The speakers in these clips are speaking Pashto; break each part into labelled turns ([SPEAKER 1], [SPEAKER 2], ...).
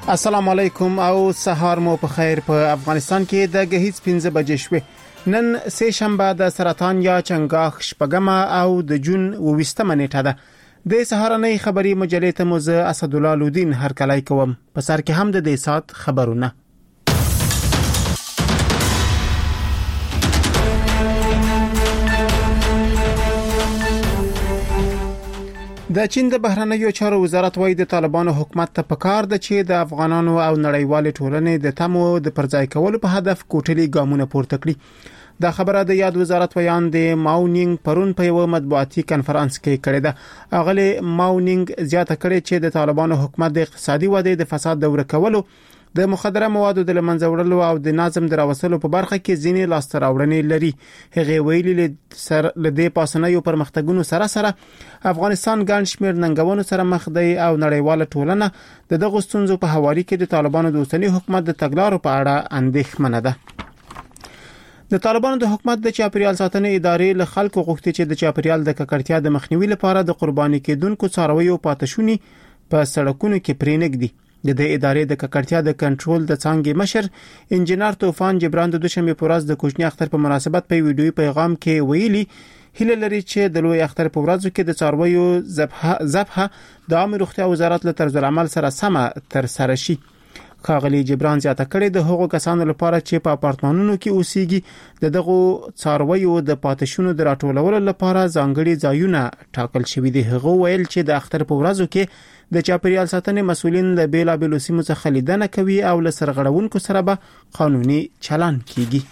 [SPEAKER 1] السلام علیکم او سهار مو په خیر. په افغانستان کې د غهیز 15 بجې شوه. نن سه شنبه د سرطان یا چنګاښ شپږمه او د جون 20مه نیټه ده. د سهارنۍ خبری مجلې ته موزه اسدالله لودین هر کلای کوم. په سر کې هم د دې سات خبرونه. د چین د بهرنیو چارو وزارت وايي د طالبانو حکومت ته پکار ده چې د افغانانو او نړیوال ټولنې د تمو د پرځای کولو په هدف کوټلي ګامونه پورته کړي. دا خبره د یاد وزارت ویان د ماونینګ پرون په یو مطبوعاتي کانفرنس کې کړې ده. اغلی ماونینګ زیاته کړې چې د طالبانو حکومت د اقتصادي ودې د فساد د ورکولو د مخدره موادو د لمنځه وړلو او د نظم دراوستلو په برخه کې ځینې لاسته راوړنې لري. هغه ویلي لدې پاسنیو پرمختګونو سره افغانستان ګڼ شمېر ننګونو سره مخ دی او نړیواله ټولنه د دغه ستونزو په حواله کې د طالبانو د اوسنی حکومت د تګلارو په اړه اندېښمنه ده. د طالبانو د حکومت د چاپیریال ساتنې ادارې له خلکو غوښتي چې د چاپیریال د ککړتیا د مخنیوي لپاره د قرباني کېدونکو څارویو پاتشونی په سړکونو کې پرېنګدي. د دې ادارې د ککړتیا د کنټرول د څنګه مشر انجنیر طوفان جبران د دوشنبه په ورځ د کوچنی اختر په مناسبت په ویډیوي پیغام کې ویلي هله لري چې د لوی اختر په ورځ کې د څارویو ذبحه د عامه روغتیا وزارت له طرز العمل سره سم تر سره شي. خاغلی جبران زیاته کړي د هغو کسانو لپاره چې په اپارتمانونو کې اوسېږي دغه څارویو د پاتشونو د راټولولو لپاره ځانګړي ځایونه ټاکل شوي دي. هغه ویل چې د اختر په ورځو کې د چاپیریال ساتنې مسؤلین له بیلابېلو سیمو څخه لیدنه کوي او له سرغړونکو سره به قانوني چلن کیږي.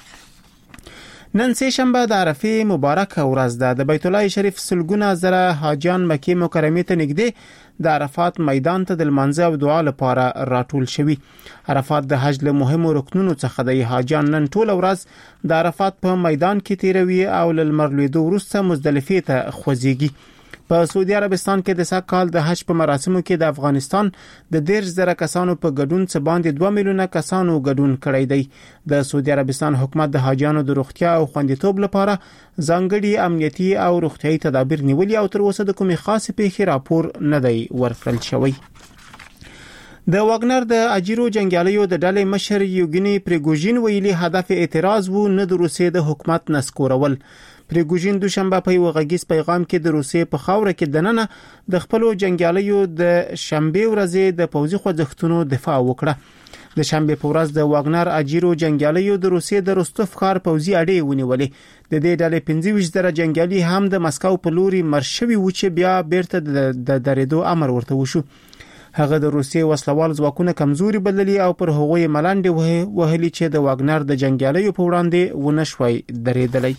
[SPEAKER 1] نن سه شنبه د عرفه مبارکه ورځ ده. د بیت الله شریف سلګونه زره حاجیان مکه مکرمه ته نږدې د عرفات میدان ته د لمانځه او دعا لپاره راټول شوي. عرفات د حج له مهمو رکنونو څخه دی. حاجیان نن ټول ورځ د عرفات په میدان کې تیروي او لمر لویدو وروسته مزدلفه ته خوځيږي. په سعودي عربستان کې د ساکال د حج په مراسمو کې د افغانستان د 10,000 کسانو په ګډون څخه باندې 2 میلیونه کسانو ګډون کړی دی. د سعودي عربستان حکومت د حاجیانو د روغتیا او خوندیتوب لپاره ځانګړي امنیتي او روغتيایي تدابیر نیولي او تر اوسه د کومې خاصه پیښې راپور نه دی ورکړل شوی. د واګنر د اجیرو جنگیالیو د ډلې مشر یوګینی پریګوژین ویلي هدف اعتراض وو نه د روسیې د حکومت نسکورول. پریګوژین دوشنبه په یو غږیز پیغام کې د روسیې په خاوره کې دننه د خپل جنگیالیو د شنبه ورځې د پوځي خوځښتونو دفاع وکړه. د شنبه په ورځ د واګنر اجیرو جنگیالیو د روسیې د روستوف ښار پوځي اډې ونیولې. د دې ډلې 25 زره جنگیالي هم د مسکو په لوري مرشوي و چې بیا بیرته د درېدو امر ورته وشو. هغه د روسیې وسلوال ځواکونه کمزوري بللي او پر هغوی ملانډې وهلي چې د واګنر د جنگیالیو په وړاندې ونشوي درېدلی.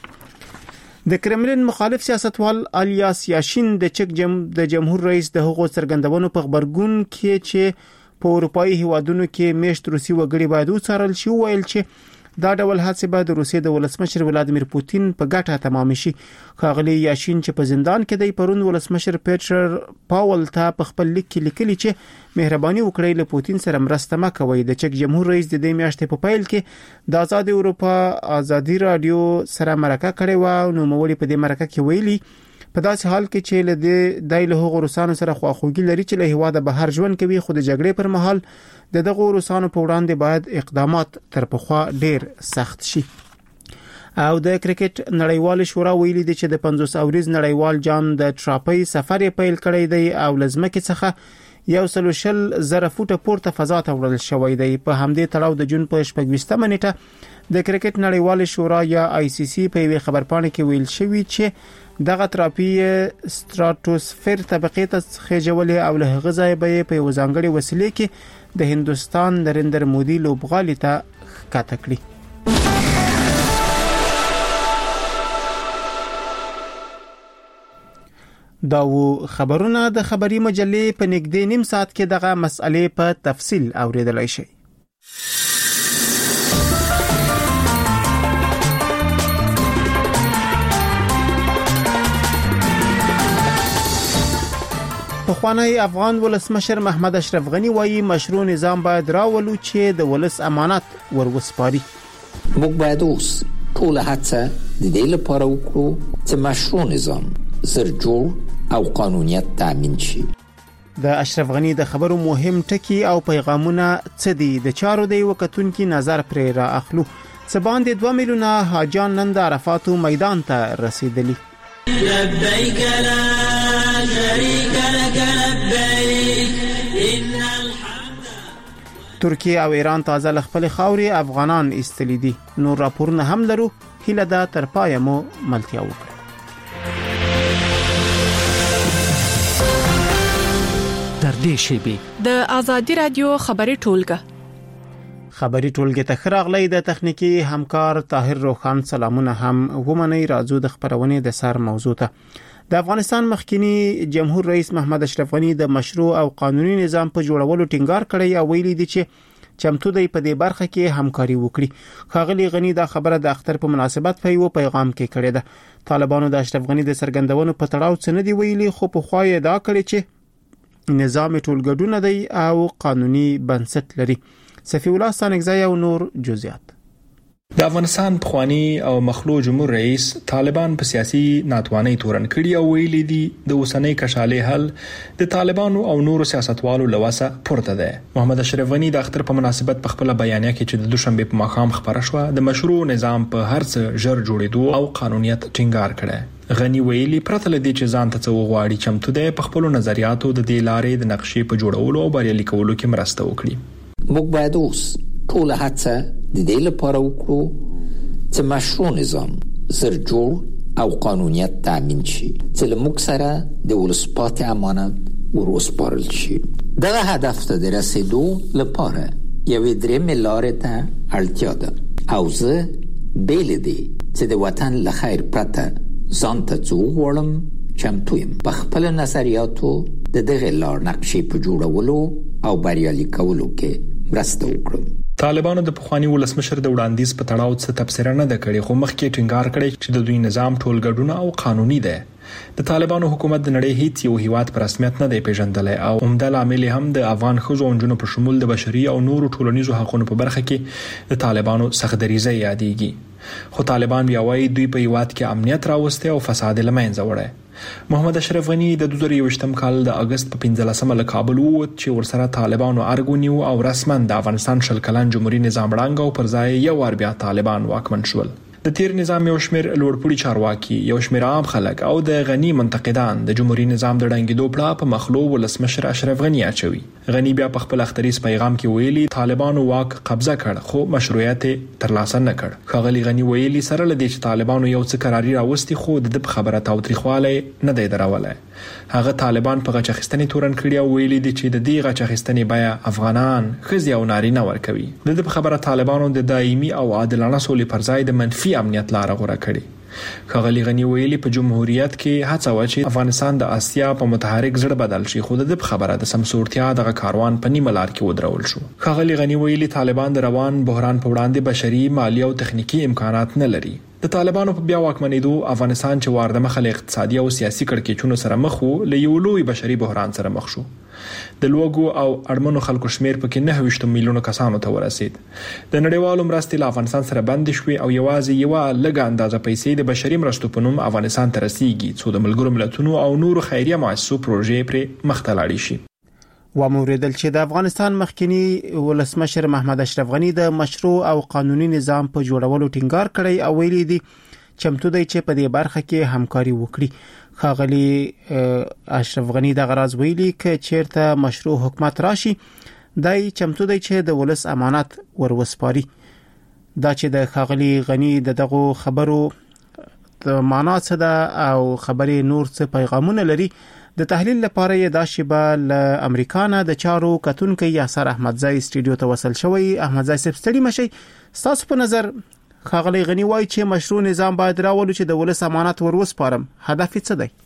[SPEAKER 1] د کرملین مخالف سیاستوال الیاس یاشین د چک د جمهور رئیس د حقوقو څرګندونو په خبرګون کې چې په اروپאי هیوادونو کې میشت روسي وګړي باید وڅارل شي ویل چې دا ډول حادثه به د روسیې د ولسمشر ولادیمیر پوتین په ګټه تمام شي. خاغلی یاشین چې په زندان کې دی پرون ولسمشر پیټر پاول ته په خپل لیک کې لیکلي چې مهرباني وکړئ له پوتین سره مرسته مکوئ. د چک جمهور رئیس د دې میاشتې په پیل کې د آزاد اروپا ازادي رادیو سره مرکه کړې و. نو مولي په دې مرکه کې ویلي په داسې حال کې چې له دایله هغو روسانو سره خواخوږي لري چې له هواده بهر ژوند کوي خو د جګړې پر مهال د دغه روسانو په وړاندې باید اقدامات تر پخوا ډیر سخت شي. او د کرکټ نړیوال شورا ویلي دی چې د 50 اوریز نړیوال جام د ټراپي سفر پیل کړی دی او لزمکه څخه 120,000 فوټه پورته فضا ته وړل شوی دی. په همدې تړاو د جون په 26مه نیټه د کرکټ نړیوال شورا یا ICC په یوه خبرپاڼه کې ویل شوی چې دغه تراپی ستراتوسفیر طبقه ته خېجولې او له هغه ځای به په یو ځانګړي وسیله کې د هندستان نریندر مودي لوبغالي ته ښکته کړی. دا و خبرونه د خبري مجلې په نږدې نیم ساعت کې دغه مسئلې په تفصیل اوریدلای شئ. پخوانی افغان ولسمشر محمد اشرف غنی وایي مشروع نظام باید راولو چې د ولس امانت ورسپاري.
[SPEAKER 2] موږ باید اوس ټول هڅه د دې لپاره وکړو چې مشروع نظام زر جوړ او قانونیت تامین شي.
[SPEAKER 1] د اشرف غنی د خبرو مهم ټکی او پیغامونه څه دي د چارو دی وکتونکو نظر پر را اخلو سباند 2 میلیونه حاجان نن د عرفات میدان ته رسیدلی. لبیک لا شریک لک لبیک ان الحمد. ترکیه او ایران تازه خپل خاوري افغانان استلی دي. نور راپورونه هم لرو. هله دا تر پای مو ملتیا وکړه.
[SPEAKER 3] در دې شیبه د ازادي رادیو خبري ټولګه ته
[SPEAKER 1] خراغلی د تخنیکی همکار طاهر روخان سلامونه هم ومني. راځو د خبرونه د سر موضوع ته. د افغانستان مخکینی جمهور رئیس محمد اشرف غنی د مشروع او قانوني نظام په جوړولو ټینګار کړی او ویلي دی چې چمتو دی په دې برخه کې همکاري وکړي. خاغلی غنی دا خبره د اختر په مناسبت په یو پیغام کې کړی ده. طالبانو د اشرف غنی د سرګندونو په تړاو څه نه دی ویلي خو په خوای دا کړی چې نظام ټولګډونه دی او قانوني بنسټ لري. صفی الله سانګزای او نور جزئیات.
[SPEAKER 4] د افغانستان پخوانی او مخلوع جمهور رئیس طالبان په سیاسي ناتوانۍ تورن کړي او ویلي دي د اوسنۍ کشالې حل د طالبانو او نورو سیاستوالو لواسه پورته ده. محمد اشرف غنی د اختر په مناسبت په خپل بیانیه کې چې د دوشنبه په ماښام خبره شوه د مشروع نظام په هر څه ژر جوړېدو او قانونیت ټینګار کړي. غنی ویلي پرته لدی چې ځان ته وغواړي چمتو ده په خپل نظریاتو د دې لارې د نقشې په جوړولو او بریالي کولو کې مرسته وکړي.
[SPEAKER 2] موږ باید اوس ټول هڅه د دې لپاره وکړو چې مشروع نظام زر جوړ او قانونیت تامین شي چې موږ سره د ولسپات امانت وروسپارل شي. دغه هدف ته د رسیدو لپاره یوې درېمې لارې ته اړتیا ده او زه بیل دی چې د وطن لخیر پرته ځان ته وغواړم چمتو یم په خپل نظریاتو د دغه لار نقشې په جوړولو او بریالي کولو کې مرسته وکړم.
[SPEAKER 4] طالبانو د پخوانی ولسمشر د وړاندیز په تړاو څه تفسیر نه ده کړې خو مخکې ټینګار کړی چې د دوی نظام ټولګډونه او قانوني ده. د طالبانو حکومت د نړۍ هیڅ یو هیواد پر رسمیت نه دی پیژندلی او عمده لامل هم د افغان ښځو او نجونو په شمول د بشري او نورو ټولنیزو حقوقو په برخه کې د طالبانو سختدریزه یادېږي. خو طالبان بیا وايي دوی په هیواد کې امنیت راوسته او فساد له منځه وړي. محمد اشرف غنی د 2021م کال د اگست په 15مه له کابل ووت چې ورسره طالبانو ارګونیو او رسمن د افغانستان شل کلن جمهوریت نظام وړاندې او پر ځای یو ور بیا طالبان واکمن شول. د تیر نظام یو شمیر لوړپوړي چارواکي یو شمیر عام خلک او د غنی منتقدان د جمهوریت نظام د ړنګېدو پړه په مخلوع ولسمشر اشرف غنی اچوي. غنی بیا په خپل اختریز پیغام کې ویلي طالبانو واک قبضه کړ خو مشروعیت ترلاسه نه کړ. خغلی غنی ویلي سره لدی چې طالبانو یو څه قراري راوستي خو د خبره تاوتریخواله نه دی دراوله. هغه طالبان په غچخستنې تورن کړی او ویلي دي چې د دې غچخستنې بیا افغانان خزي او نارینه ورکوي. د خبره طالبانو د دایمي او عادلانه سولې پر ځای د منفي امنیت لار غوړه کړي. خغلی غنی ویلي په جمهوریت کې هڅه وکړي افغانستان د آسیا په متحرک زړه بدل شي خو د خبره د سمسورتیا د کاروان په نیمه لار کې ودرول شو. خغلی غنی ویلي طالبان د روان بحران په وړاندې بشري مالی او تخنیکی امکانات نه لري. د طالبانو په بیا واکمنېدو افغانستان چې وارده مخه اقتصادي او سیاسي کړکېچونو سره مخ وو له یو لوی بشري بحران سره مخ شو. د لوګو او اړمنو خلکو شمیر پکې 9 میلیونه کسانو ته ورسید. د نړیوالو مرستې له افغانستان سره بند شوې او یوازې یو لږه اندازه پیسې د بشري مرستو په نوم افغانستان ته رسیږي څو د ملګرو ملتونو او نورو خیریه مؤسسو پروژې پر مخ ته لاړې شي.
[SPEAKER 1] وموریدل چې د افغانستان مخکینی ولسمشر محمد اشرف غنی د مشروع او قانوني نظام په جوړولو ټینګار کړی او ویلي دي چمتو دی چې په دې برخه کې همکاري وکړي. خاغلی اشرف غنی د غراز ویلي ک چیرته مشروع حکومت راشي دای چمتو دی چې د ولس امانت وروسپاري. دا چې د خاغلی غنی دغه خبرو معنا څه ده او خبرې نور څه پیغامونه لري د تحلیل لپاره یې د شیبه ل امریکانا د چارو کتونکو یاسر احمدزای استودیو ته وصل شوی. احمدزای سپستړي مشي تاسو په نظر خاغلی غنی وایي چې مشروع نظام باید راولو چې د ولس امانت وروسپارم هدف څه دی؟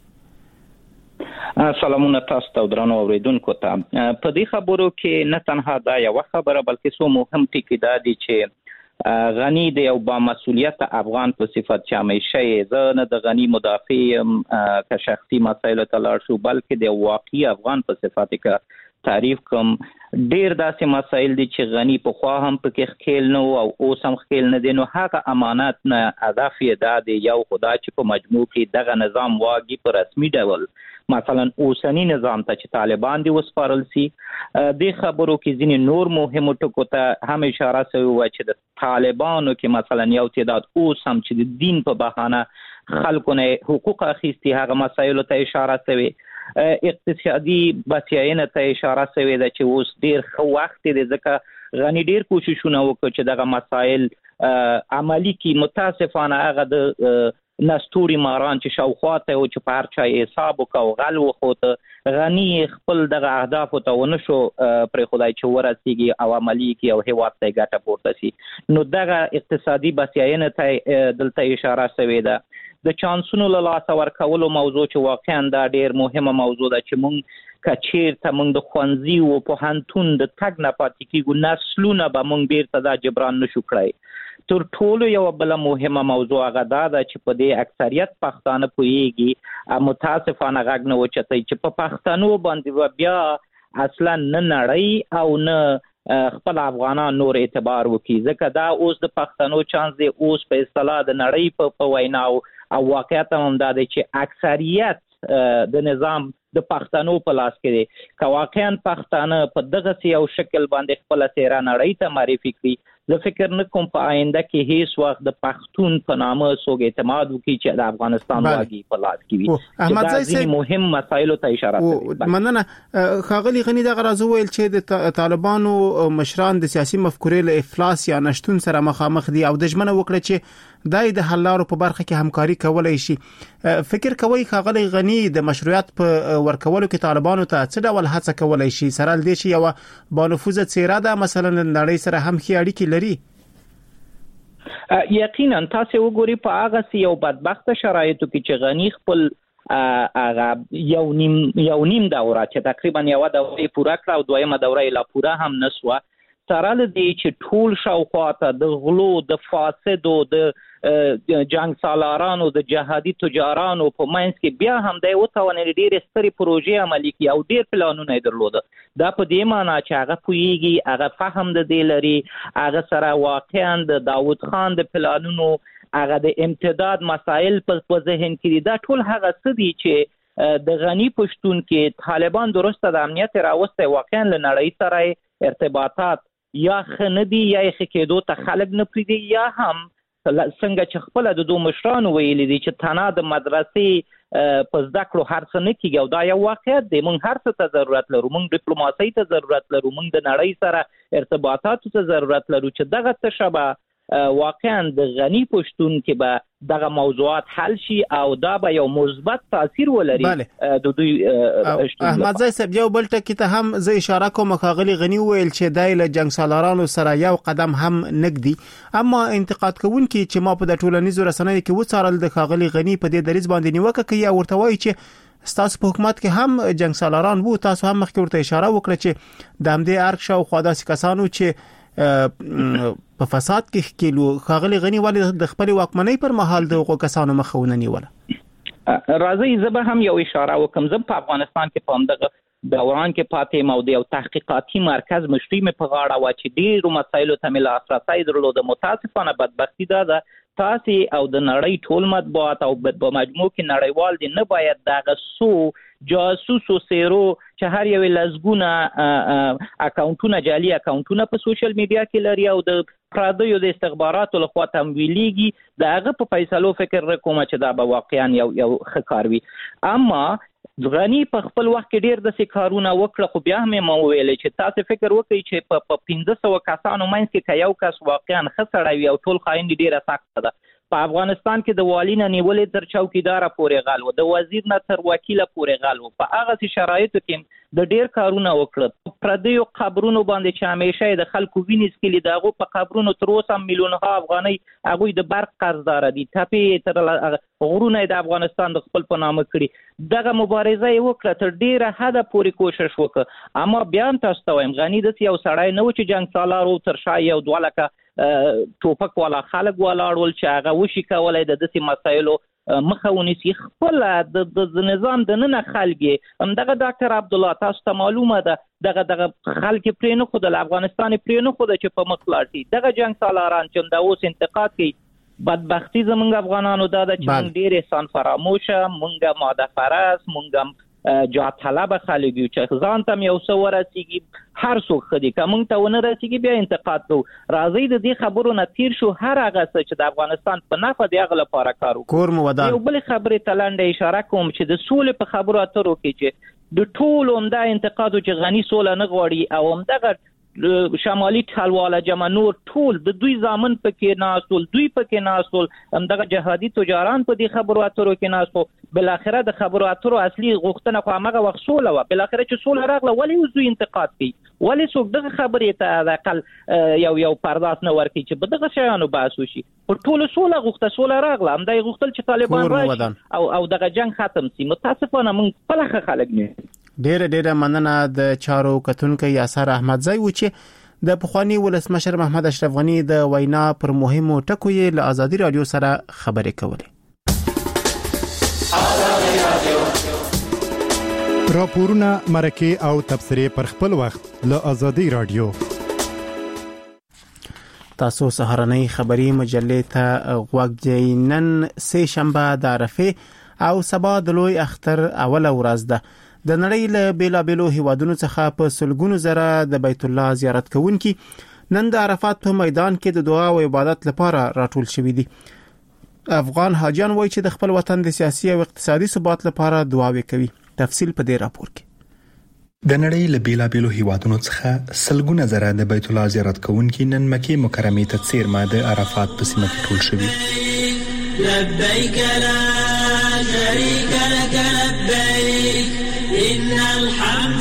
[SPEAKER 5] سلامونه تاسو ته درنو اوریدونکو ته. په دې خبرو کې نه تنها دا یو خبره بلکې څو مهم ټکي دا دي چې غنی د یو با مسؤلیت افغان په صفت چې همیشه زه نه د غنی مدافع که شخصي مسایل ته لاړ شو بلکې د واقعي افغان په صفت کې تعریف کوم. ډیر داسې مسایل دي چې غنی په خوا هم پکې خېل نه او اوس هم خېل نه دي. نو هغه امانت نه هدف یې دا دی یو خدای چې په مجموع کې دغه نظام واګي په رسمي ډول مثلا اوسنی نظام ته چې طالبان دی وسپارل سي د خبرو کې ځینې نور مهم ټکو ته هم اشاره شوی و چې د طالبانو کې مثلا یو تعداد اوس هم چې د دین په بهانه خلکو نه حقوق اخیستي هغه مسایلو ته اشاره شوی اقتصادي بسیاینه ته اشاره شوی ده چې اوس ډیر ښه وخت دی ځکه غنی ډیر کوششونه وکړي چې دغه مسایل عملی کی متاسفانه هغه د نستوري ماران چې شاوخواته او چې په هر چا حساب وکاو غل وخوته غنی خپل دغه اهداف ته ونشو پر خدای چې ورسیږي او عملی کی او هیواد ته ګټه پورته شي نو دغه اقتصادي بسیاینه ته دلته اشاره شوی ده د چانسونو له لاسه ورکولو موضوع چې واقعا دا ډیر مهمه موضوع ده چې مونږ کچیر ته مونږ د خوانزي او په هانتون د تګ نه پاتې کیږو نسلونه به مونږ بیرته دا جبران نشو کړای تر ټولو یو بل مهمه موضوع هغه دا ده چې په دې اکثریت پښتانه پوهیږي متاسفانه غږ نه وچتای چې په پښتنو باندې بیا اصلا نه نړۍ او نه خپل افغانان نور اعتبار وکي ځکه دا اوس د پښتنو چانس دی اوس په اصطلاح د نړۍ په ویناو او واقعیت هم دا دی چې اکثریت د نظام د پښتنو په لاس کې دی که واقعا پښتانه په دغه یو شکل باندې خپل سیره نړۍ ته معرفي کړي زه فکر نه کوم په آینده کې هیڅ وخت د پښتون په نامه څوک اعتماد وکړي چې د افغانستان واګي په لاس کې وي
[SPEAKER 1] احمد زئی صاحب
[SPEAKER 5] مهم مسایلو ته اشاره کوي
[SPEAKER 1] مننه خاغلی غنی دغه راځو ویل چې د طالبانو مشران د سیاسي مفکورې له افلاس یا نشټون سره مخامخ دي او د ژمنه وکړه چې دای د حل لارو په برخه کې همکاري کولای شي فکر کوي خاغلی غنی د مشروعیت په ورکولو کې طالبانو ته څه ډول هڅه کولای شي سره لدې چې یو بانفوذ څیره ده مثلا نړۍ سره هم ښه اړیکې لري
[SPEAKER 5] یقینا تاسو وګورئ په هغه یو بدبخت شرایطو کې چې غنی خپل هغه یو نیم دوره چې تقریبا یو دوره پوره کړه او دویمه دوره لا پوره هم نسوه سره لدی چې ټول شاوخواته د غلو د فاسدو د جنگ سالارانو د جهادي تجارانو په منځ کې بیا هم د وتاونې ډېر ستري پروژې عملي کی او ډېر پلانونه درلوده دا په دې معنی چې هغه پویږي هغه فهم د دې لري هغه سره واقعا د داوود خان د پلانونو هغه د امتداد مسائل په ذهن کې دا ټول هغه څه دي چې د غنی پښتون کې طالبان درسته د امنیت راوسته واقعا له نړۍ سره ارتباطات یا خندي یا خکېدو ته خلک نه پریدي یا هم څنګه چې خپل د دوه مشرانو ویلي دي چې تنه د مدرسې په زده کړو هر څه نه کیږي او دا یو واقعیت دی مونږ هر څه ته ضرورت لرو مونږ ډیپلوماسۍ ته ضرورت لرو مونږ د نړۍ سره ارتباطاتو ته ضرورت لرو چې دغه څه شبه واقعا د غنی پښتون کې به دغه موضوعات حل شي او دا به یو مثبت تاثیر ولري د دوی
[SPEAKER 1] احمد زئی صاحب یو بل ټکی ته هم زه اشاره کوم خاغلی غنی ویل چې دای له جنگ سالارانو سره یو قدم هم نګدي اما انتقاد کوونکي چې ما په د ټولنیزو رسنیو کې وڅارل د خاغلی غنی په دې دریځ باندې نیوکه کوي او ورته وایي چې ستاسو په حکومت کې هم جنگ سالاران وو تاسو هم مخکې ورته اشاره وکړه چې د همدې ارګ شاو خوا داسې کسانو چې په فساد کې کېلو خاغلی غنی ولې د خپل واکمنۍ پر مهال د کسانو مخونه نیوله
[SPEAKER 5] راځي زبه هم یو اشاره وکم زم په افغانستان کې په همدغه دوران کې پاتې مو د یو تحقیقاتي مرکز مشري مې په غاړه و چې ډیرو مسایلو ته مل لاسرسی درلود متاسفانه بدبختی ده تاسو او د نړۍ ټول مطبوعات او په مجموع کې نړیوال دي نه باید دغه سو جاسوسو سیرو چې هر یو لزګونه اکاونټونه جعلي اکاونټونه په سوشل میډیا کې لري او د پردیو د استخباراتو لخوا تمویلېږي دغه په فیصلو فکر کوم چې دا به واقعا یو خکاروي اما غنی په خپل وخت کې ډیر د کارونه وکړه خو بیا هم مو ویل چې تاسو فکر وکړئ چې په 1500 کسانو منځ کې یو کس واقعا خسړوي او ټول خاين ډیره سخته ده په افغانستان کې د والی نه نیولې تر چوکیدار پورې غل و د وزیر نه تر وکیل پورې غل و په هغه شرایطو کې د ډیر کارونه وکړه پردیو قبرونو باندې چې همیشه د خلکو وینې سکلي دغه په قبرونو تر اوسه میلیونها افغاني هغه د برق قرضدار دي ټپي تر غرونه د افغانستان د خپل په نامه کړی دغه مبارزه وکړه تر ډیره حد پورې کوشش وکړه اما بیا تاسو ته وایم غنی د یو سړی نه و چې جنگ سالار او تر شای یو دولکه ټوپک والا خلک ولاړول چې هغه وشي کولای د دې مسایلو مخاوني سي خپل د نظام د نن خلګي همدغه ډاکټر عبد الله تاسو ته معلومه ده دغه خلک پرې نه خو د افغانستان پرې نه خو د چې په مخلاټي دغه جنگ سالاران چې د اوس انتقاد کوي بدبختی زمونږ افغانانو دا د چې ډېر احسان فراموشه مونږه ماده فرض مونږه جا طلب خلک یو چې ځان ته یو څه ورسیږي هر څوک خدي کوم ته ونه رسیږي بیا انتقاد کوو راځي د دې خبرو نه تیر شو هر هغه څه چې د افغانستان په نفع دی هغه لپاره کارو
[SPEAKER 1] کور مو ودان
[SPEAKER 5] یو بل خبره تلنده اشاره کوم چې د سولې په خبرو اترو کې چې د ټول عمده انتقادو چې غني سوله نه غواړي او عمده شمالي ټالواله جمع نور ټول د دوی ځامن پکې ناسول دوی پکې ناسول همدغه جهادي تجاران په دې خبرو اترو کې ناسو بل اخره د خبرو اترو اصلي غوښتنه خو هغه وخت سوله و بل اخره چې سوله راغله ولی دوی انتقاد کوي ولی څوک دغه خبرې ته د اقل یو پرداس نه ورکړي چې په دغه شیانو بحث وشي پر ټول سوله غوښته سوله راغله همدای غوښتل چې طالبان راشي او دغه جنگ ختم شي متاسفانه موږ خپل خلک نه
[SPEAKER 1] ډېر مننه د چارو کتونکو یاسر احمدزی و چې د پخوانی ولسمشر محمد اشرف غنی د وینا پر مهمو ټکو یې له آزادي رادیو سره خبرې کولې.
[SPEAKER 6] راپورونه مرکه او تبصرې پر خپل وخت له آزادي رادیو.
[SPEAKER 1] تاسو سهارنۍ خبری مجلې ته غوږ نن سه شنبه د عرفه او سبا د لوی اختر اوله ورځ ده. د نړۍ له بیلابېلو هیوادونو څخه په سلګونو زره د بیت الله زیارت کوونکي نن د عرفات په میدان کې د دعا او عبادت لپاره راټول شوي دي. افغان حاجیان وایي چې د خپل وطن د سیاسي او اقتصادي ثبات لپاره دعاوې کوي. تفصیل په دې راپور کې.
[SPEAKER 4] د نړۍ له بیلابېلو هیوادونو څخه سلګونه زره د بیت الله زیارت کوونکي نن مکه مکرمه ته څیرمه د عرفات په سیمه کې ټول شوي.
[SPEAKER 7] لبیک لا شریک لک لبیک ان الحمد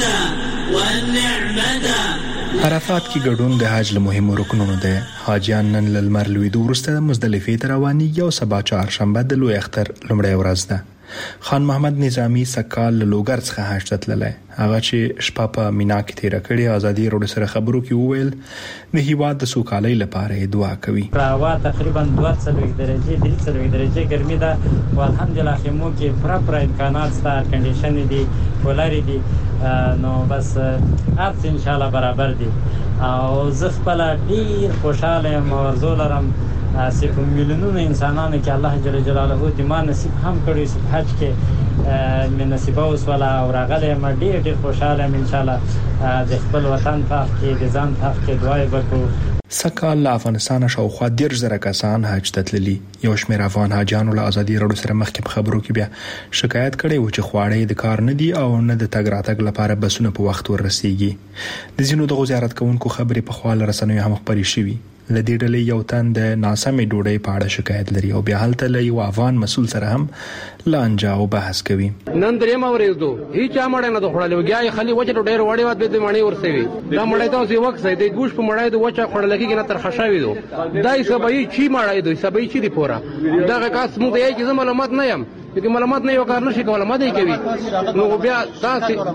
[SPEAKER 7] والنعمه.
[SPEAKER 4] عرفات کې ګډون د حج له مهمو رکنونو ده. حاجیان نن له لمر لوېدو وروسته مزدلفه ته روانېږي او سبا چهارشنبه د لوی اختر لومړۍ ورځ ده. خان محمد نظامی سکال لوګر څخه حج ته تللی. هغه چې شپه په مینا کې تیر کړې ازادي روډ سره خبرو کې وویل د هیواد د سوکالۍ لپاره دعا کوي.
[SPEAKER 8] هوا تقریبا 240 درجه 340 درجه ګرمي ده او الحمدلله خیمو کې پر امکانات ستار کنډیشن دي ولري دي نو بس هر څه ان شاء الله برابر دي او زه خپل ډیر خوشاله یم او زولرم چې میلیونونو انسانانو کې الله جل جلاله د ما نصیب هم کړی چې حج کې مې نصیب اوس ولا او راغله ما ډیر خوشاله یم ان شاء الله د خپل وطن په کې د ځان په کې دعای وکړو.
[SPEAKER 4] سکال له افغانستان شاوخوا 10,000 کسان حج ته تللي. یو شمېر افغان حاجیانو له ازادي راډیو سره مخکې په خبرو کې بیا شکایت کړي و چې خواړې د کار نه دي او نه د تګ راتګ لپاره بسونه په وخت ورسیږي. د ځینو د زیارت کوونکو خبرې په خپل رسنیو هم خبرې شوي. لدې ډلې یو تن د ناسمې ډوډۍ په اړه شکایت لري او بیا هلته له یو افغان مسول سره هم لانجه او بحث کوي.
[SPEAKER 9] نن درې ما ورېدو هیڅ امړ نه خړل وګیا خلی وجه ډېر وړي وات به مانی ورسوي دا مړای ته ځي وخت سي د ګوش په مړای د وچه خړل کې نه تر خښاوي دو دای سبای چی مړای دو سبای چی دی پورا دا کاس مو دی چې معلومات نه يم چې معلومات نه یو کار نشي کولای ما دی کوي نو بیا تاسو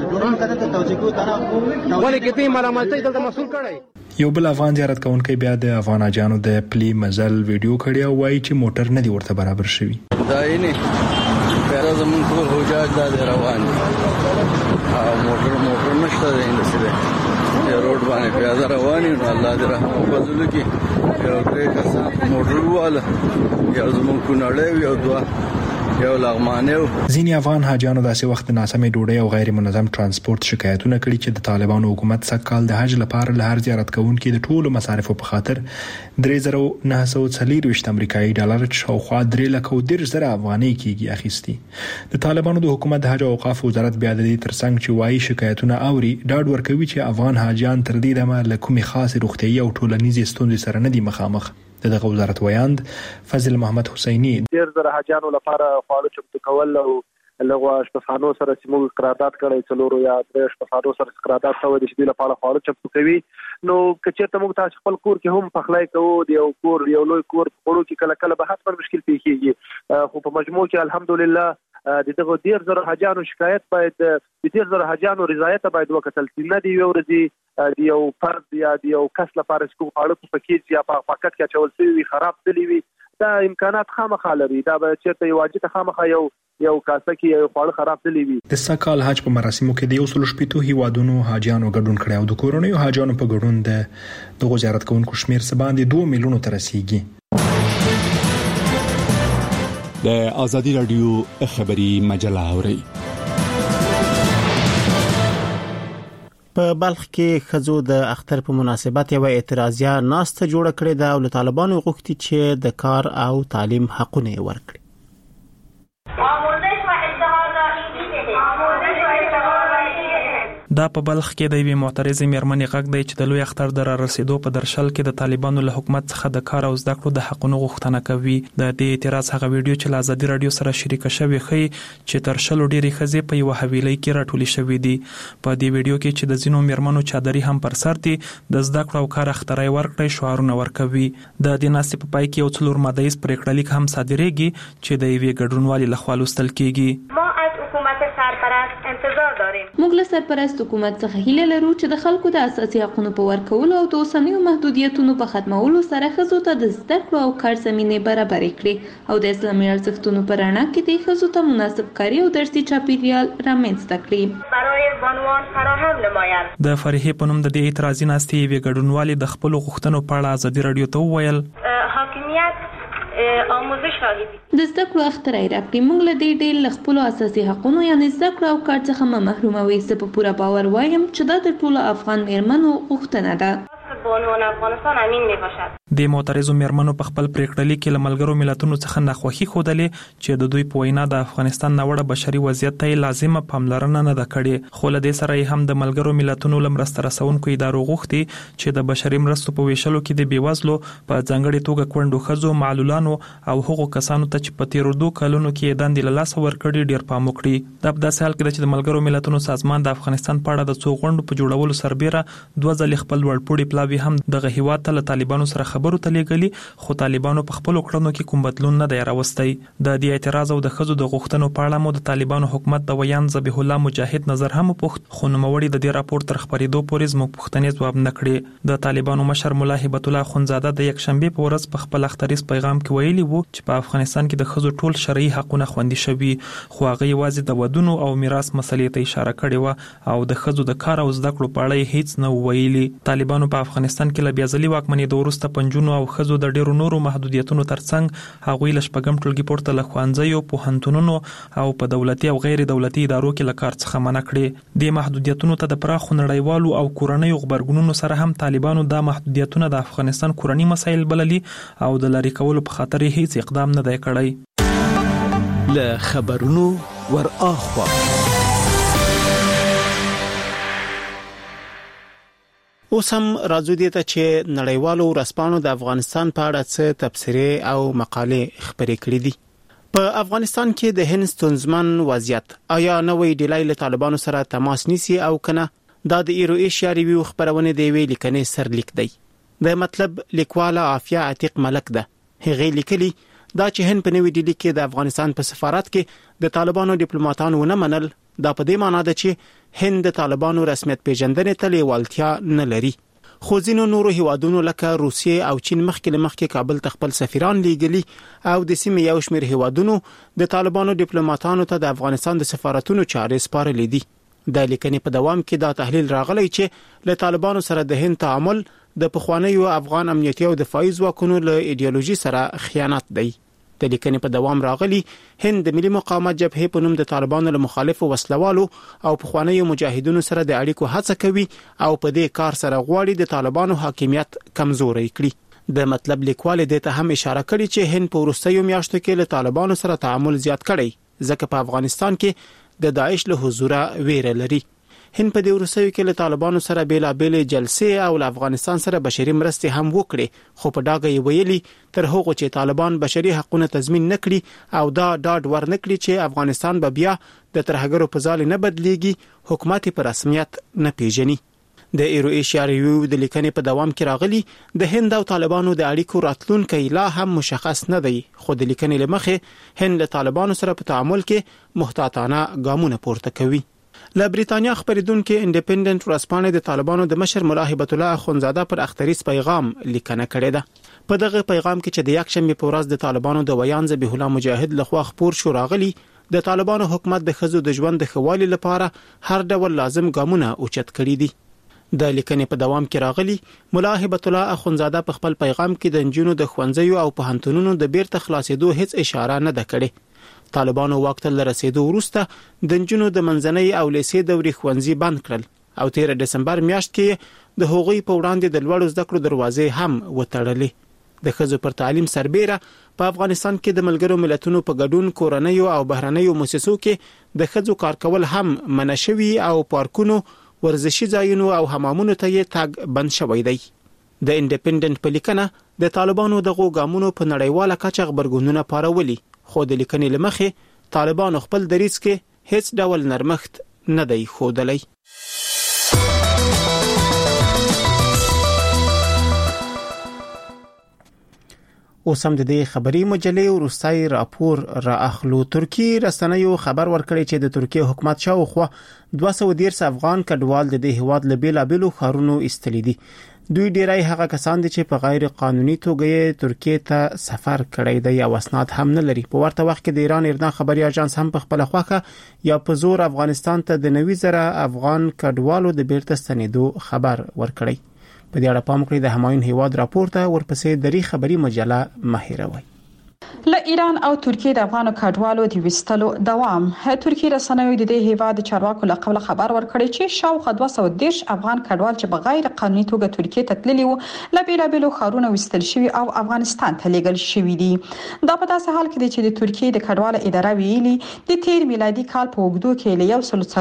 [SPEAKER 9] ولې کې معلومات ته د مسول کړی.
[SPEAKER 4] یو بل افغان زیارت کوونکی بیا د افغان اجانو د پلی مزل ویډیو کړی او وایي چې موټر نه دی ورته برابر شوی.
[SPEAKER 10] دا یې نه پیرا زمون ټول هوجاج د روان دي موټر نشته دی اندسره روډ باندې پیاده روان دي. الله دې رحم وکړي کې یو درې کسان موټر واله یو زمون کو نړۍ یو دوا یو لغمانه.
[SPEAKER 4] ځینې افغان حاجیانو داسې وخت ناسمې ډوډۍ او غیر منظم ترانسپورت شکایتونه کړي چې د طالبانو حکومت سکهال د حج لپاره له هر زیارت کوونکي د ټولو مصارفو په خاطر 3,940 امریکایي ډالر شاوخوا 3,10,000 افغانۍ کېږي اخیستي. د طالبانو د حکومت د حج او اوقاف وزارت بیا د دې ترڅنګ چې وايي شکایتونه اوري ډاډ ورکوي چې افغان حاجیان تر دې دمه له کومې خاصې روغتیايي او ټولنیزې ستونزې سره نه دي مخامخ. دغه وزارت ویاند فضل محمد حسینی
[SPEAKER 11] 10,000 حاجیانو لپاره خواړه چمتو کول او لغوا شپخانو سره سیمو قرارداد کړی څلورو یا درې شپخانو سره قرارداد شوی د شپې لپاره خواړه چمتو کوي. نو کچېرته موږ تاسو خپل کور کې هم پخلای کوو د یو کور یو لوی کور خورو کې کله کله به حت پر مشکل پیښیږي خو په مجموع کې الحمدلله دغه 10,000 حاجیانو شکایت باید د 10,000 حاجیانو رضایت باید وکتل نه دی ورځي یو فرد یا یو کس لپاره کوم خواړه په پکیج یا په پاکټ کې چول شوی خراب تللی وي دا امکانات خامخا لري دا به چیرته یو واجب خامخا یو کاسه کې یو خواړه خراب تللی وي. د
[SPEAKER 4] سکهال حج په مراسمو کې د یو سل شپږ هیوادونو حاجیانو ګډون کړی او د کورونیو حاجیانو په ګډون د زیارت کوونکو شمیر څه باندې 2 میلیونو ته رسیدي.
[SPEAKER 6] د آزادي رادیو خبری مجله اوري
[SPEAKER 1] په بلخ کې خزو د اختر په مناسبت یو اعتراضیه ناسته جوړه کړې ده او له طالبانو غوښتي چې د کار او تعلیم حقونه ورکړي.
[SPEAKER 12] دا په بلخ کې د یوې معترضې میرمنې غږ دی چې د لوی اختر د رارسېدو په درشل کې د طالبانو له حکومت څخه د کار او زده کړو د حقونو غوښتنه کوي. د دې اعتراض هغه ویډیو چې له آزادي رادیو سره شریک شوی ښيي چې تر شلو ډېرې ښځې په یو حویلۍ کې راټولې شوې دي. په دې ویډیو کې چې د ځینو میرمنو چادري هم پر سر دي د زده کړو او کار اختراع ورکړي شعارونه ورکوي. د دې ناستې په پای کې یو څلور مادهیز پریکړه لیک هم صادریږي چې د یوې ګډونوالې لخوا لوستل کیږي.
[SPEAKER 13] موږ له سرپرست حکومت څخه هیله لرو چې د خلکو د اساسي حقوقو په ورکولو او د اوسنیو محدودیتونو په ختمولو سره ښځو ته د زده کړو او کار زمینه برابر کړي او د اسلامي ارزښتونو په رڼا کې د ښځو ته مناسب کاري او درسي چاپیریال رامنځته کړي. برای بانوان فراهم نمایند. د فرحې په نوم د دې اعتراضي ناستې یوې ګډونوالې د خپل غوښتنو په اړه آزادي رادیو ته وویل حاکمیت آموزش راغلی د زده کړو اختراع راکړي. موږ له دې ډېر له خپل اساسي حقوقو یعنی زده کړو او کار څخه محروموي. زه په پوره باور وایم چې دا د ټولو افغان میرمنو غوښتنه ده. بانوان افغانستان امین میباشد.
[SPEAKER 12] د معترضو میرمنو په خپل پریکړه لیک کې له ملګرو ملتونو څخه ناخوښي ښودلې چې د دوی په وینا د افغانستان ناوړه بشري وضعیت ته لازمه پاملرنه نه ده کړې. خو له دې سره هم د ملګرو ملتونو له مرسته رسونکو ادارو غوښتي چې د بشري مرستو په ویشلو کې د بیوزلو په ځانګړي توګه کونډو ښځو، معلولانو او هغو کسانو ته چې په تیرو 2 کلونو کې دندې له لاسه ورکړي ډیر پام وکړي. دا په داسې حال کې چې د ملګرو ملتونو سازمان د افغانستان په اړه د څو غونډو په جوړولو سربېره 2 ځلې خپل وړپوړي پلاوي هم دغه هیواد ته له طالبانو سره خبرو ته لیږلي، خو طالبانو په خپل کړنو کې کوم بدلون نه دی راوستی. د دې اعتراض او د ښځو د غوښتنو په اړه مو د طالبانو حکومت د ویان ذبیح الله مجاهد نظر هم پوښت، خو نوموړي د دې راپور تر خبرېدو پورې زموږ پوښتنې ځواب نه کړې. د طالبانو مشر ملا هبت الله اخوندزاده د یکشنبه په ورځ په خپل اختریز پیغام کې ویلي وو چې په افغانستان کې د ښځو ټول شرعي حقونه خوندي شوي، خو هغه یوازې د ودونو او میراث مسلې ته اشاره کړې و او د ښځو د کار او زده کړو په اړه هیڅ نه ویلي. طالبانو په افغانستان کې له بیا ځلي واکمنۍ د وروسته پنځونو او ښځو د ډیرو نورو محدودیتونو ترڅنګ هغوی له شپږم ټولګي پورته له ښوونځیو، پوهنتونونو او په دولتي او غیر دولتي ادارو کې له کار څخه منع کړي. د محدودیتونو ته د پراخو نړیوالو او کورنیو غبرګونونو سره هم طالبانو دا محدودیتونه د افغانستان کورنی مسایل بللي او د لری کولو په خاطر هیڅ اقدام نه دی کړی.
[SPEAKER 3] له خبرونو ور اخوا
[SPEAKER 1] اوس هم راځو دي ته چې نړیوالو ورسپانو د افغانستان په اړه څه تبصرې او مقالې خبرې کړې دي. په افغانستان کې د هند ستونزمن وضعیت آیا نوې ډیلای له طالبانو سره تماس نیسي او کنه؟ دا د ایرو ایشیا ریویو خبرونه دی ویل کنه سرلیک دی. د مطلب لیکواله عافیه عتیق ملک ده. هغه لیکلي دا چې هند په نوې ډیلی کې د افغانستان په سفارت کې د طالبانو ډیپلوماټانو نه منل، دا په دې معنی ده چې هند د طالبانو رسمیت پیژندنې ته لیوالتیا نه لري. خو ځینو نورو هیوادونو لکه روسیې او چین مخکې کابل ته خپل سفیران لیږلي او د سیمې یو شمېر هیوادونو د طالبانو ډیپلوماټانو ته د افغانستان د سفارتونو چارې سپارلې دي. د لیکنې په دوام کې دا تحلیل راغلی چې له طالبانو سره د هند تعامل د پخوانیو افغان امنیتي او دفاعي ځواکونو له ایډیالوژي سره خیانت دی. د لیکنې په دوام راغلی هند د ملي مقاومت جبهې په نوم د طالبانو له مخالفو وسلوالو او پخوانیو مجاهدینو سره د اړیکو هڅه کوي او په دې کار سره غواړي د طالبانو حاکمیت کمزوري کړي. د مطلب لیکوال دې ته هم اشاره کړې چې هند په وروستیو میاشتو کې له طالبانو سره تعامل زیات کړي ځکه په افغانستان کې د داعش له حضور ویره لري. هند په دې وروستیو کې له طالبانو سره بیلابېل جلسې او له افغانستان سره بشري مرستې هم وکړي، خو په ډاګه یې ویلي تر هغه چې طالبان بشري حقوقونه تضمین نکړي او دا ډاډ ورنکړي چې افغانستان به بیا د ترهګرو په ځال نه بدليږي، حکومت په رسمیت نه پیژني. د ایرو ایشیا ریویو د لیکنې په دوام کې راغلي د هند او طالبانو د اړیکو راتلونکي لا هم مشخص نه دی، خو د لیکنې لمخې هند له طالبانو سره په تعامل کې محتاطانه ګامونه پورته کوي. له بریتانیا خبرېدونکو انډیپندنت ورسپانې د طالبانو د مشر ملا هبت الله اخوندزاده پر اختریز پیغام لیکنه کړې ده. په دغه پیغام کې چې د یکشنبه په ورځ د طالبانو د ویان ذبیح الله مجاهد لخوا خبر شو راغلی د طالبانو حکومت د ښځو د ژوند د خوالي لپاره هر ډول لازم ګامونه اوچت کړي دي. د لیکنې په دوام کې راغلی ملا هبت الله اخوندزاده په خپل پیغام کې د نجونو د ښوونځیو او پوهنتونونو د بیرته خلاصېدو هیڅ اشاره نه ده کړې. طالبانو وخت له رسیدو وروسته د نجونو د منځنۍ او لیسې دورې ښوونځي بند کړل او 13 دسمبر میاشت کې د هغوی په وړاندې د لوړو زده کړو دروازې هم وتړلې. د ښځو پر تعلیم سربېره په افغانستان کې د ملګرو ملتونو په ګډون کورنیو او بهرنیو مؤسسو کې د ښځو کار کول هم منع شوي او پارکونو، ورزشي ځایونو او حمامونو ته یې تګ بند شوی دی. د انډیپندنت په لیکنه د طالبانو دغه ګامونو په نړیواله کچه غبرګونونه پارولي، خو د لیکنې لمخې طالبانو خپل دریځ کې هیڅ ډول نرمښت نه دی ښودلی. اوس هم د دې خبري مجلې وروستي راپور را اخلو. ترکی رسنیو خبر ورکړی چې د ترکیه حکومت شاوخوا 213 افغان کډوال د دې هواد له بیلابېلو ښارونو ایستلي دي. دوی ډیری هغه کسان دي چې په غیر قانوني توګه ترکیه ته سفر کړی دی او اسناد هم نه لري. په ورته وخت کې د ایران اردن خبري اژانس هم په خپل خوخه یا په زور افغانستان ته د 90,000 افغان کډوالو د بیرته ستنېدو خبر ورکړی. په دې اړه پام کړئ د همایون هیواد راپورته ورپسې دری خبري مجله ماهروي.
[SPEAKER 14] له ایران او ترکیه د افغان کډوالو د وستلو دوام. ترکیه رسنیو د دې هیواد چارواکو له قبل خبر ورکړی چې شاوخوا 213 افغان کډوال چې بغیر قانوني توګه ترکیه ته تللي وو له بیلابېلو ښارونو وستل شوي او افغانستان ته لیږل شوي دي. دا په داسې حال کې دی چې د ترکیه د کډوالو اداره ویلي د تیر میلادي کال په اوږدو کې له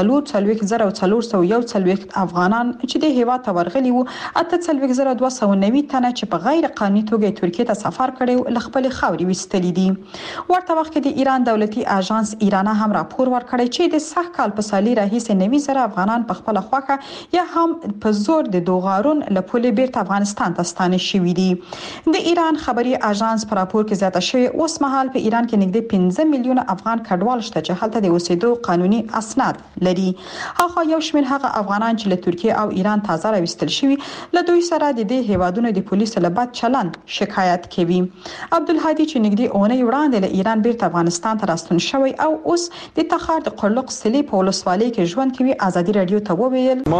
[SPEAKER 14] 1,441 افغانان چې د هیواد ته ورغلي وو 8,290 تنه چې په غیر قانوني توګه ترکیه ته سفر کړي له خپل خاورې وستلي دي. ورته وخت کې د ایران دولتي اژانس ایران هم راپور ورکړی چې د سخت کال په سالي راهیسې 90,000 افغانان په خپل خوخه یا هم په زور د دوغارون له پولې بیرته افغانستان ته ستانه شوي دي. د ایران خبري اژانس په راپور کې زیاته شوی اوس مهال په ایران کې نږدې 15 میلیونه افغان کډوال شته چې هلته د اوسېدو قانوني اسناد لري. هغه یو شمېر هغه افغانان چې له ترکیه او ایران تازه راوستل شوي له دوی سره د دې هیوادونو د پولیسو له بد چلند شکایت کوي. عبدالهادي چې نږدې اونۍ وړاندې له ایران بیرته افغانستان ته راستون شوی او اوس د تخار د قرلق سلی په ولسوالۍ کې ژوند کوي ازادي رادیو ته وویل
[SPEAKER 15] ما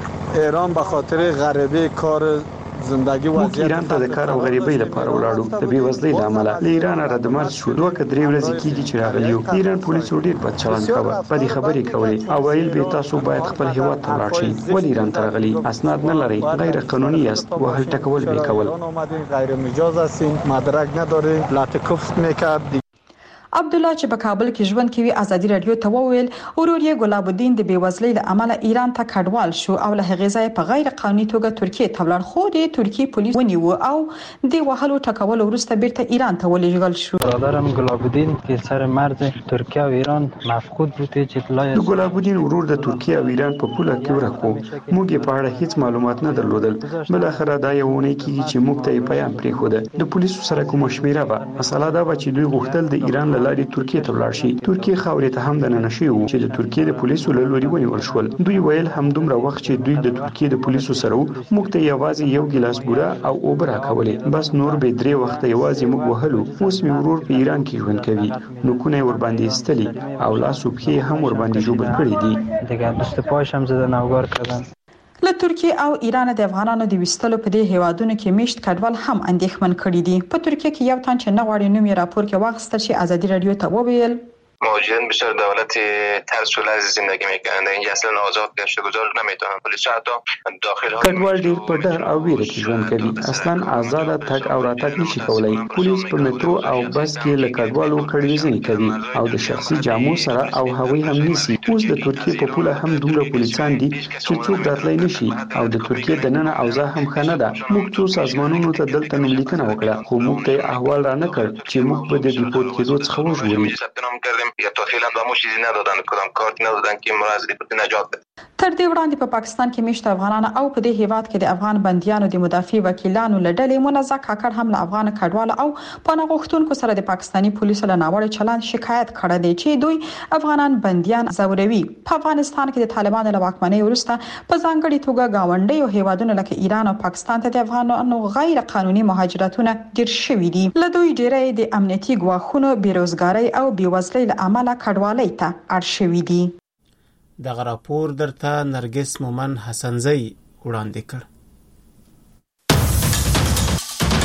[SPEAKER 15] ایران به خاطر غریبی کار زندگی
[SPEAKER 16] موږ ایران ته د کار او غریبۍ لپاره ولاړو. د بیوزلۍ له امله له ایران را د مرز شو 2 که 3 ورځې کېږي چې راغلیو. ایران پولیسو ډېر بد چلند کاوه، بدې خبرې کولې او ویل به تاسو باید خپل هیواد ته ولاړ شئ. ولې ایران ته راغلي؟ اسناد نه لرئ، غیر قانوني یاست، وهل ټکول به کول.
[SPEAKER 15] غیر مجاز هستین، مدرک ندارین، لاتکفت میکرد.
[SPEAKER 14] عبد الله چې په کابل کې ژوند کوي ازادي رادیو ته وویل ورور یې ګلاب الدین د بیوزلۍ له امله ایران ته کډوال شو او له هغې ځایه په غیر قانوني توګه ترکیه ته ولاړ، خو د ترکیه پولیس ونیو او د وهلو ټکولو وروسته بیرته ایران ته ولېږل شو.
[SPEAKER 17] برادرم گلاب الدین که سر مرز ترکیه و ایران مفقود بود چې طلای
[SPEAKER 16] د ګلاب الدین ورور د ترکیه او ایران په پوله کې ورکو. موږ یې په اړه هیڅ معلومات نه درلودل. بل اخر دا یو ونی کیږي چې موږ ته یې پیام پریښود. د پولیسو سره کوم شمیره به مسله دا و چې دوی غوښتل د ایران له لارې ترکیه ته ولاړ شي. ترکیه خاورې ته هم د ننشي وو چې د ترکیه د پولیسو له لوري ونیول شول. دوی ویل هم دومره وخت چې دوی د ترکیه د پولیسو سره موږ ته یوازې یو ګلاس بوره او اوبه راکولې، بس نور به 3 وخت یوازې موږ وهلو. اوس می ورور په ایران کې ژوند کوي، نوکونه ور باندې استلي او لاس او پښې هم ور باندې جوړ کړی دي.
[SPEAKER 17] دیگه دست پاش هم زدن اوگار کردن.
[SPEAKER 14] له ترکیه او ایران د افغانانو د وستلو په دې هیوادونو کې میشت کډوال هم اندېښمن کړي دي. په ترکیه کې یو تن چې نه غواړي نوم یې راپور کې واخیستل شي ازادي رادیو ته وویل
[SPEAKER 18] مهاجرین بیشتر دولت ترس و لرز زندگی میکنند. اینجا اصلا آزاد گشت گذار نمیتونن. پلیس حتی داخل
[SPEAKER 16] کډوال ډیر په ډار او ویره کې ژوند کوي. اصلا آزاد تګ او راتګ نشي کولای. پولیس په میټرو او بس کې له کډوالو کړویزنې کوي او د شخصي جامو سره او هوی هم نیسي. اوس د ترکیه په پوله هم دومره پولیسان دي چې څوک راتلای نشي او د ترکیه د نن اوضاع هم خنه ده. موږ څو سازمانونو ته دلته نوم لیکنه وکړه خو موږ ته احوال را نه کړ چې موږ به د ریپورت کېدو څخه وژغوري.
[SPEAKER 18] یا تا فعلا به ما چیزی ندادن، کدام کارت ندادن که ما از ریپورت نجات بده.
[SPEAKER 14] تر دې وړاندې په پاکستان کې میشت افغانان او په دې هیواد کې د افغان بنديانو د مدافع وکیلانو لړلې منزه کاکړ هم له افغان کډوال او پناه غوښتونکو سره د پاکستاني پولیسو له ناوړه چلند شکایت کړی دی چې دوی افغانان بنديان زوروي. په افغانستان کې د طالبانو له واکمنۍ وروسته په ځانګړي توګه گاونډي او هیوادونو لکه ایران او پاکستان ته د افغانانو غیر قانوني مهاجرتونه ډیر شوي دي. له دوی ډیری د امنیتي ګواښونو، بیروزګارۍ او بیوزلۍ له امله کډوالۍ ته اړ شوي دي.
[SPEAKER 1] دغه راپور درته نرګس مومن حسنزئی وړاندې کړ.